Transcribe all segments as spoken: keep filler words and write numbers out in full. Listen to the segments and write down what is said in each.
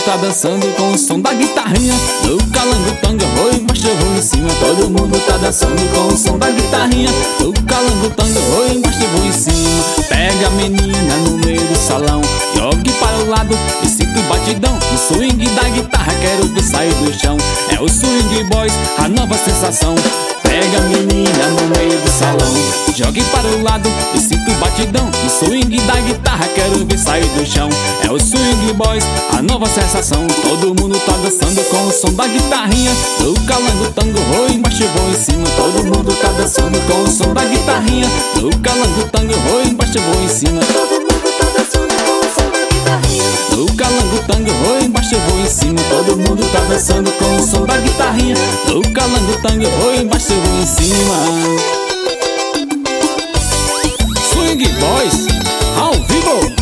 tá dançando com o som da guitarrinha. No calango tanga, eu vou embaixo, eu vou em cima. Todo mundo tá dançando com o som da guitarrinha. No calango tanga, eu vou embaixo, eu vou em cima. Pega a menina no meio do salão, jogue para o lado e sinta o batidão. No swing da guitarra, quero ver sair do chão. É o Swing Boys, a nova sensação. Pega a menina no meio do salão, jogue para o lado e sinta o batidão. No swing da guitarra, quero ver sair do chão. É o Swing Boys, a nova sensação. Todo mundo tá dançando com o som da guitarrinha. No calango tango, vou embaixo, vou em cima. Todo mundo tá dançando com o som da guitarrinha. No calango tango, vou embaixo, vou em cima. Todo mundo tá dançando com o som da guitarrinha. No calango tango, vou embaixo, vou em cima. Todo mundo tá dançando com o som da guitarrinha. No calango tango, vou embaixo, vou em cima. Swing Boys, ao vivo.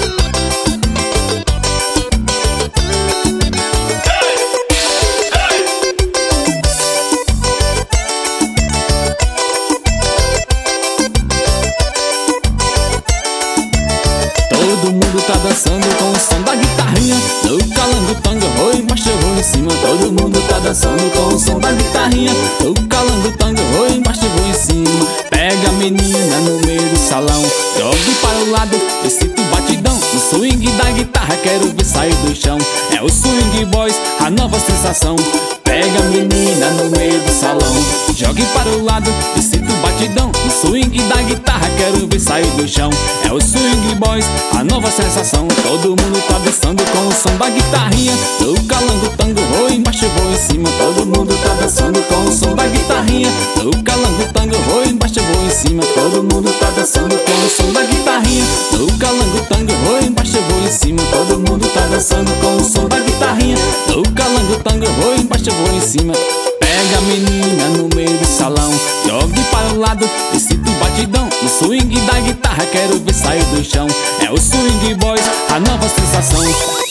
Todo mundo tá dançando com o som da guitarrinha. No calango tanga, vou embaixo, eu vou em cima. Todo mundo tá dançando com o som da guitarrinha. No calango tanga, vou embaixo, eu vou em cima. Pega a menina no meio do salão, jogue para o lado e sinta o batidão. No swing da guitarra, quero ver sair do chão. É o Swing Boys, a nova sensação. Pega a menina no meio do salão, jogue para o lado e sinta o batidão. No swing da guitarra, quero ver sair do chão. É o Swing Boys, a nova sensação. Todo mundo tá dançando com o som da guitarrinha. No calango tango, vou embaixo, vou em cima. Todo mundo tá dançando com o som da guitarrinha. No calango tango, vou embaixo, vou em cima. Todo mundo tá dançando com o som da guitarrinha. No calango tango, vou embaixo, vou em cima. Todo mundo tá dançando com o som da guitarrinha. No calango tango, vou embaixo, vou em cima. Pega a menina no meio do salão, jogue para o lado e sinta o batidão. No swing da guitarra, quero ver sair do chão. É o Swing Boys, a nova sensação.